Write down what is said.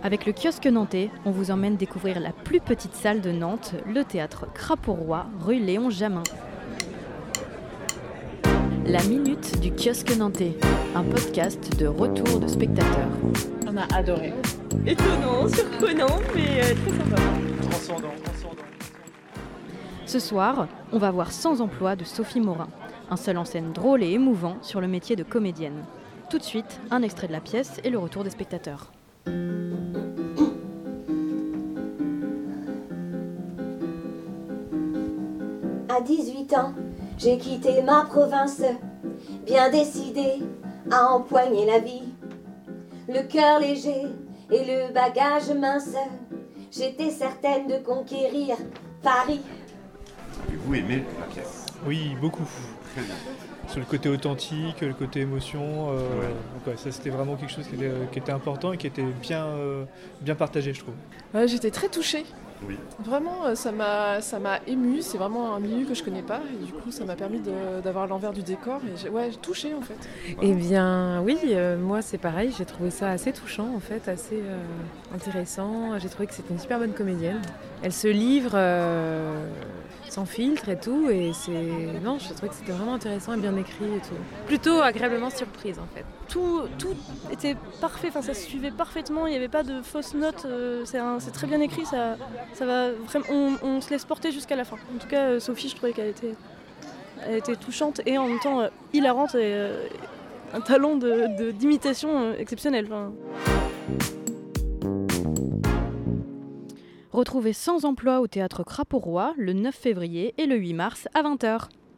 Avec le kiosque nantais, on vous emmène découvrir la plus petite salle de Nantes, le théâtre Crapaud-Roi, rue Léon Jamin. La minute du kiosque nantais, un podcast de retour de spectateurs. On a adoré. Étonnant, surprenant, mais très sympa. Transcendant. Ce soir, on va voir Sans emploi de Sophie Morin, un seul en scène drôle et émouvant sur le métier de comédienne. Tout de suite, un extrait de la pièce et le retour des spectateurs. À 18 ans, j'ai quitté ma province, bien décidée à empoigner la vie. Le cœur léger et le bagage mince, j'étais certaine de conquérir Paris. Et vous aimez la pièce? Oui, beaucoup. Très bien. Sur le côté authentique, le côté émotion, donc ouais, ça c'était vraiment quelque chose qui était important et qui était bien partagé, je trouve. Ouais, j'étais très touchée. Oui. Vraiment, ça m'a émue. C'est vraiment un milieu que je connais pas. Et du coup, ça m'a permis d'avoir l'envers du décor. Et j'ai touchée en fait. Eh bien oui, moi c'est pareil, j'ai trouvé ça assez touchant en fait, assez intéressant. J'ai trouvé que c'était une super bonne comédienne. Elle se livre sans filtre et tout, et je trouvais que c'était vraiment intéressant et bien écrit et tout. Plutôt agréablement surprise en fait. Tout était parfait, enfin, ça se suivait parfaitement, il n'y avait pas de fausses notes, c'est très bien écrit, ça va vraiment, on se laisse porter jusqu'à la fin. En tout cas, Sophie, je trouvais qu'elle était touchante et en même temps hilarante et un talent d'imitation exceptionnel. Enfin. Retrouvez Sans emploi au théâtre Crapaud-Roi le 9 février et le 8 mars à 20h.